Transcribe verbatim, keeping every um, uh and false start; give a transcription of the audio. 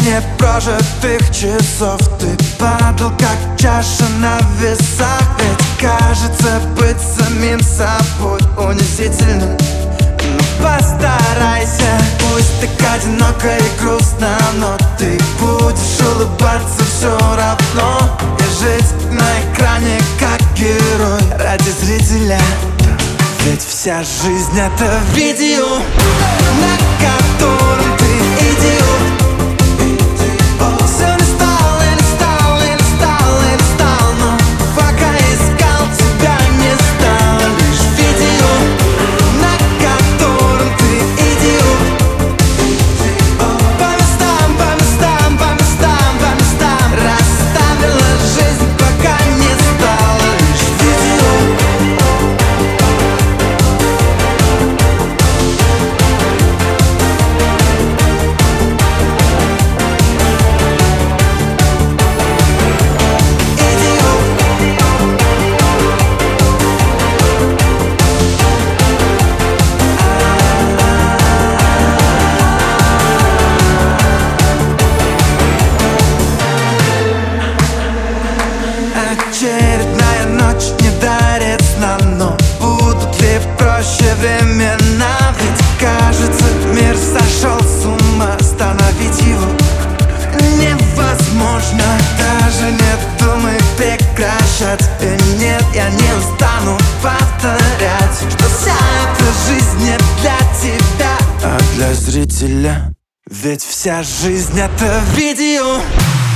непрожитых часов. Ты падал, как чаша на весах. Ведь кажется, быть самим собой унизительно. Ну постарайся, пусть так одиноко и грустно, но ты будешь улыбаться все равно и жить на экране как герой ради зрителя. Ведь вся жизнь это видео, на котором ты идиот. Все листал и листал и листал и листал, но пока искал, тебя не стало. Лишь видео, на котором ты идиот. По местам, по местам, по местам, по местам расставила жизнь, пока не стало. Лишь видео. Очередная ночь не дарит сна, но будут ли проще времена? Ведь кажется, мир сошел с ума, остановить его невозможно. Даже не думай прекращать. И нет, я не устану повторять, что вся эта жизнь не для тебя, а для зрителя. Ведь вся жизнь это видео.